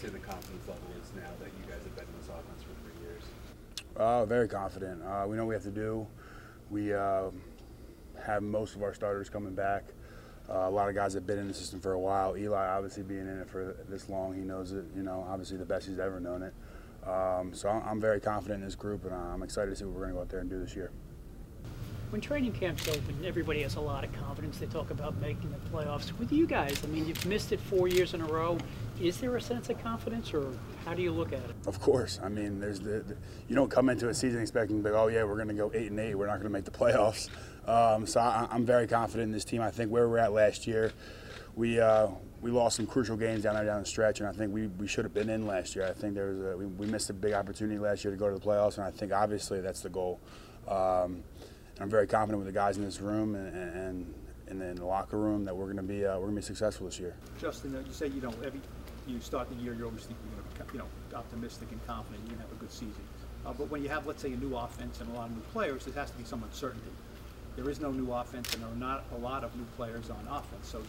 say the confidence level is now that you guys have been in this offense for 3 years? Very confident. We know what we have to do. We have most of our starters coming back. A lot of guys have been in the system for a while. Eli, obviously, being in it for this long, he knows it. Obviously the best he's ever known it. So I'm very confident in this group, and I'm excited to see what we're going to go out there and do this year. When training camp's open, everybody has a lot of confidence. They talk about making the playoffs. With you guys, I mean, you've missed it 4 years in a row. Is there a sense of confidence, or how do you look at it? Of course. I mean, you don't come into a season expecting, like, oh yeah, we're going to go 8-8. We're not going to make the playoffs. So I'm very confident in this team. I think where we're at last year, we lost some crucial games down the stretch, and I think we should have been in last year. I think we missed a big opportunity last year to go to the playoffs, and I think obviously that's the goal. I'm very confident with the guys in this room and in the locker room that we're going to be successful this year. Justin, you say you start the year, you always think you're going to be optimistic and confident you're going to have a good season. But when you have, let's say, a new offense and a lot of new players, there has to be some uncertainty. There is no new offense, and there are not a lot of new players on offense. So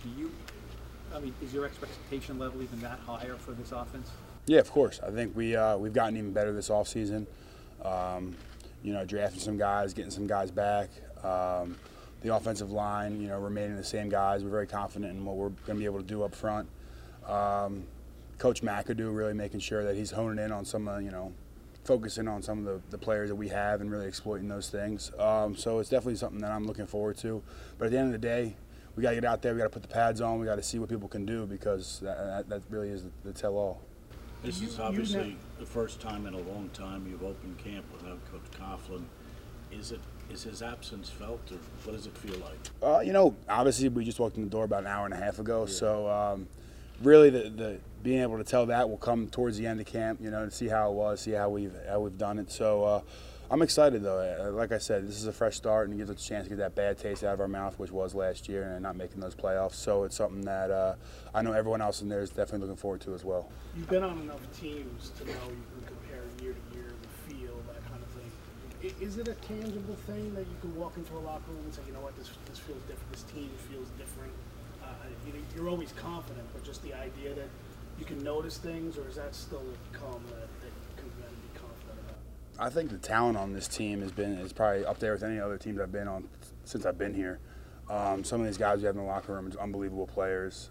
is your expectation level even that higher for this offense? Yeah, of course. I think we've gotten even better this offseason. Drafting some guys, getting some guys back. The offensive line, remaining the same guys. We're very confident in what we're going to be able to do up front. Coach McAdoo really making sure that he's honing in on some, focusing on some of the players that we have and really exploiting those things. So it's definitely something that I'm looking forward to. But at the end of the day, we got to get out there. We got to put the pads on. We got to see what people can do, because that really is the tell-all. This is obviously the first time in a long time you've opened camp without Coach Coughlin. Is his absence felt, or what does it feel like? Obviously we just walked in the door about an hour and a half ago, so really the being able to tell that will come towards the end of camp, to see how it was, see how we've done it. So I'm excited though. Like I said, this is a fresh start, and it gives us a chance to get that bad taste out of our mouth, which was last year, and not making those playoffs. So it's something that I know everyone else in there is definitely looking forward to as well. You've been on enough teams to know you can compare year to year, the feel, that kind of thing. Is it a tangible thing that you can walk into a locker room and say, you know what, this feels different, this team feels different? You're always confident, but just the idea that you can notice things, or is that still a calm that you can then be confident about? I think the talent on this team is probably up there with any other teams I've been on since I've been here. Some of these guys we have in the locker room are unbelievable players.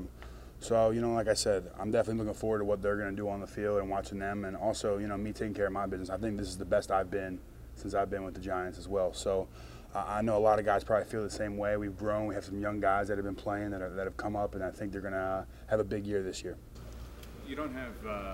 So, like I said, I'm definitely looking forward to what they're going to do on the field and watching them, and also, me taking care of my business. I think this is the best I've been since I've been with the Giants as well. So I know a lot of guys probably feel the same way. We've grown. We have some young guys that have been playing that have come up, and I think they're going to have a big year this year. You don't have,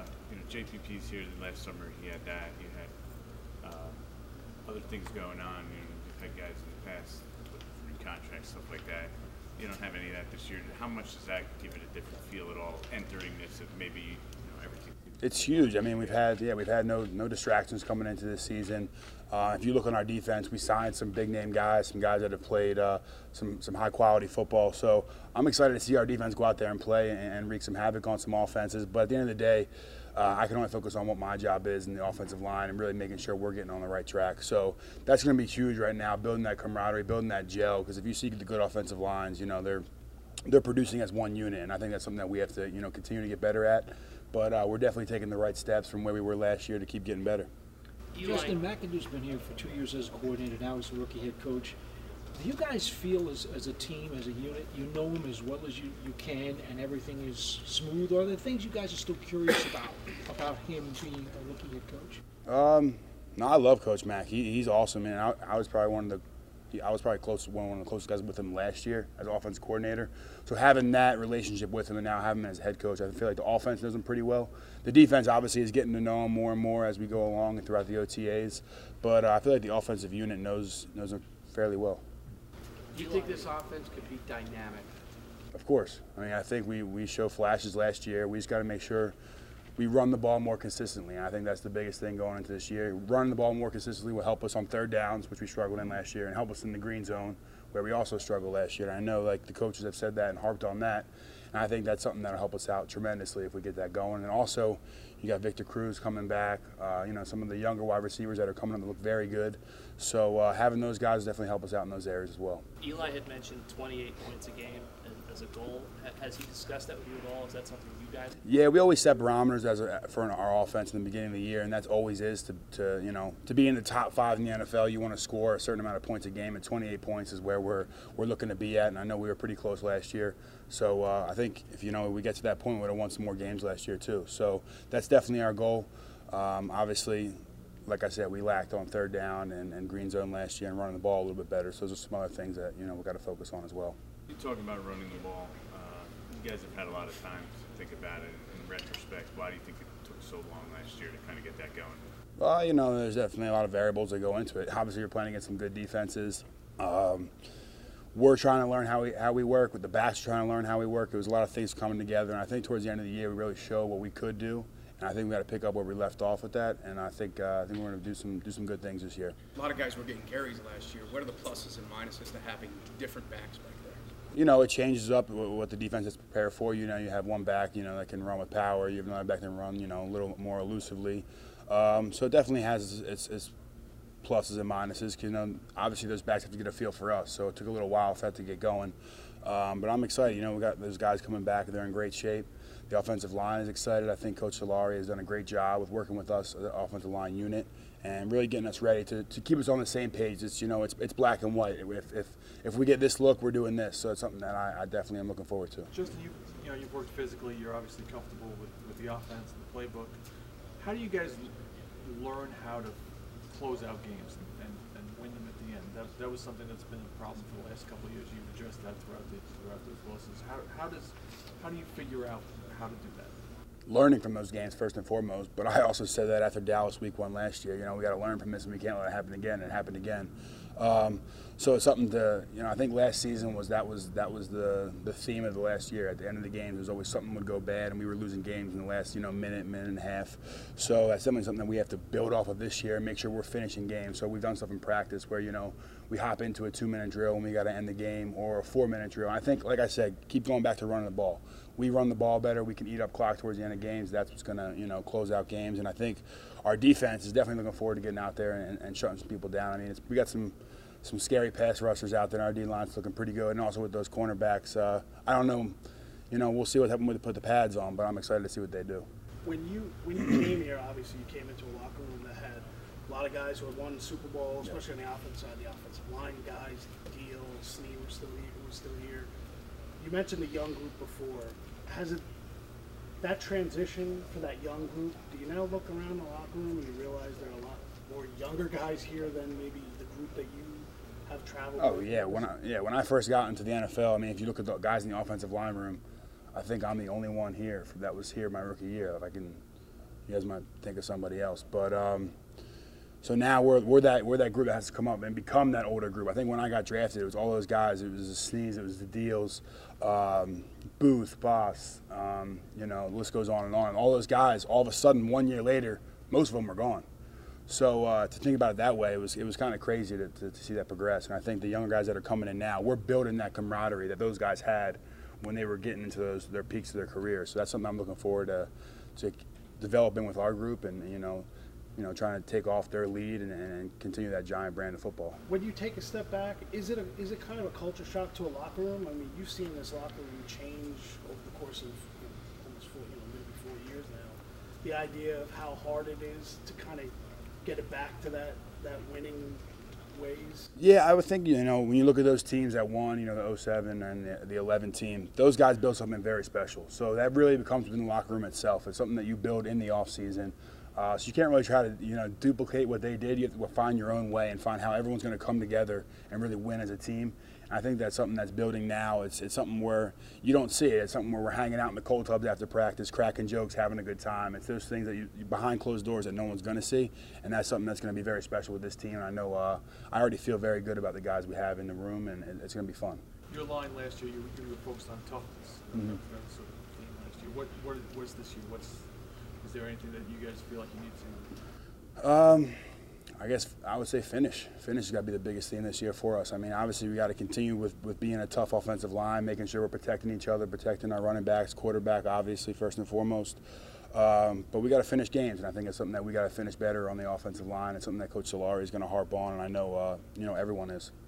JPP's here. Last summer he had that. You had other things going on. You've had guys in the past with free contracts, stuff like that. You don't have any of that this year. How much does that give it a different feel at all, entering this, if maybe everything? It's huge. I mean, we've had no distractions coming into this season. If you look on our defense, we signed some big name guys, some guys that have played some high quality football. So I'm excited to see our defense go out there and play and wreak some havoc on some offenses. But at the end of the day, I can only focus on what my job is in the offensive line and really making sure we're getting on the right track. So that's going to be huge right now, building that camaraderie, building that gel. Because if you see the good offensive lines, they're producing as one unit, and I think that's something that we have to continue to get better at. But we're definitely taking the right steps from where we were last year to keep getting better. Justin, McAdoo's been here for 2 years as a coordinator, now as a rookie head coach. Do you guys feel as a team, as a unit, you know him as well as you can, and everything is smooth? Or are there things you guys are still curious about him being a rookie head coach? No, I love Coach Mack. He's awesome, man. I was probably one of the closest guys with him last year as offensive coordinator. So having that relationship with him and now having him as head coach, I feel like the offense knows him pretty well. The defense obviously is getting to know him more and more as we go along and throughout the OTAs. But I feel like the offensive unit knows him fairly well. Do you think this offense could be dynamic? Of course. I mean, I think we showed flashes last year. We just got to make sure we run the ball more consistently. And I think that's the biggest thing going into this year. Running the ball more consistently will help us on third downs, which we struggled in last year, and help us in the green zone, where we also struggled last year. And I know the coaches have said that and harped on that. And I think that's something that'll help us out tremendously if we get that going. And also, you got Victor Cruz coming back. Some of the younger wide receivers that are coming up that look very good. So having those guys definitely help us out in those areas as well. Eli had mentioned 28 points a game as a goal. Has he discussed that with you at all? Is that something you guys? Yeah, we always set barometers for our offense in the beginning of the year, and that's always is to be in the top 5 in the NFL. You want to score a certain amount of points a game, and 28 points is where we're looking to be at. And I know we were pretty close last year, so I think if we get to that point, we would have won some more games last year too. So that's definitely our goal. Obviously, like I said, we lacked on third down and green zone last year and running the ball a little bit better. So those are some other things that we've got to focus on as well. You talk about running the ball. You guys have had a lot of time to think about it in retrospect. Why do you think it took so long last year to kind of get that going? Well, there's definitely a lot of variables that go into it. Obviously, you're playing against some good defenses. We're trying to learn how we work. With the backs trying to learn how we work. There was a lot of things coming together, and I think towards the end of the year, we really showed what we could do. And I think we got to pick up where we left off with that, and I think we're going to do some good things this year. A lot of guys were getting carries last year. What are the pluses and minuses to having different backs back there? It changes up what the defense is prepared for. You have one back, that can run with power. You have another back that can run, a little more elusively. So it definitely has its pluses and minuses. Because obviously those backs have to get a feel for us. So it took a little while for that to get going. But I'm excited. We got those guys coming back. They're in great shape. The offensive line is excited. I think Coach Solari has done a great job with working with us, the offensive line unit, and really getting us ready to keep us on the same page. It's black and white. If we get this look, we're doing this. So it's something that I definitely am looking forward to. Justin, you've worked physically. You're obviously comfortable with the offense and the playbook. How do you guys learn how to close out games and win them at the end? That was something that's been a problem for the last couple of years. You've addressed that throughout those losses. How do you figure out how to do that? Learning from those games first and foremost, but I also said that after Dallas week 1 last year, we got to learn from this and we can't let it happen again, and it happened again. So it's something to, I think last season was the theme of the last year. At the end of the game, there was always something would go bad, and we were losing games in the last, minute and a half. So that's definitely something that we have to build off of this year and make sure we're finishing games. So we've done stuff in practice where, we hop into a 2-minute drill and we got to end the game, or a 4-minute drill. I think, like I said, keep going back to running the ball. We run the ball better. We can eat up clock towards the end of games. That's what's going to, close out games. And I think our defense is definitely looking forward to getting out there and shutting some people down. I mean, we got some scary pass rushers out there. Our D-line's looking pretty good. And also with those cornerbacks, I don't know, we'll see what happens when they put the pads on, but I'm excited to see what they do. When you came here, obviously you came into a locker room that had a lot of guys who had won Super Bowl, especially on the offensive side, the offensive line guys, Deal, Snead was still here. You mentioned the young group before. Has it, that transition for that young group, do you now look around the locker room and you realize there are a lot more younger guys here than maybe the group that you have traveled with? Oh, yeah. When I first got into the NFL, I mean, if you look at the guys in the offensive line room, I think I'm the only one here that was here my rookie year. You guys might think of somebody else. But so now we're that group that has to come up and become that older group. I think when I got drafted, it was all those guys. It was the Sneads, it was the Deals, Booth, Boss, the list goes on and on. And all those guys, all of a sudden, 1 year later, most of them are gone. So to think about it that way, it was kind of crazy to see that progress. And I think the younger guys that are coming in now, we're building that camaraderie that those guys had when they were getting into their peaks of their career. So that's something I'm looking forward to developing with our group, and trying to take off their lead and continue that giant brand of football. When you take a step back, is it kind of a culture shock to a locker room? I mean, you've seen this locker room change over the course of almost maybe 4 years now. The idea of how hard it is to kind of get it back to that winning ways. Yeah, I would think, when you look at those teams that won, the 07 and the 11 team, those guys built something very special. So that really becomes within the locker room itself. It's something that you build in the off season. So you can't really try to, duplicate what they did. You have to find your own way and find how everyone's going to come together and really win as a team. And I think that's something that's building now. It's something where you don't see it. It's something where we're hanging out in the cold tubs after practice, cracking jokes, having a good time. It's those things that you behind closed doors that no one's going to see. And that's something that's going to be very special with this team. And I know I already feel very good about the guys we have in the room, and it's going to be fun. Your line last year, you were focused on toughness. Mm-hmm. That sort of theme last year. What's this year? Is there anything that you guys feel like you need to? I guess I would say finish. Finish has got to be the biggest thing this year for us. I mean, obviously we got to continue with being a tough offensive line, making sure we're protecting each other, protecting our running backs, quarterback, obviously first and foremost. But we got to finish games, and I think it's something that we got to finish better on the offensive line. It's something that Coach Solari is going to harp on, and I know everyone is.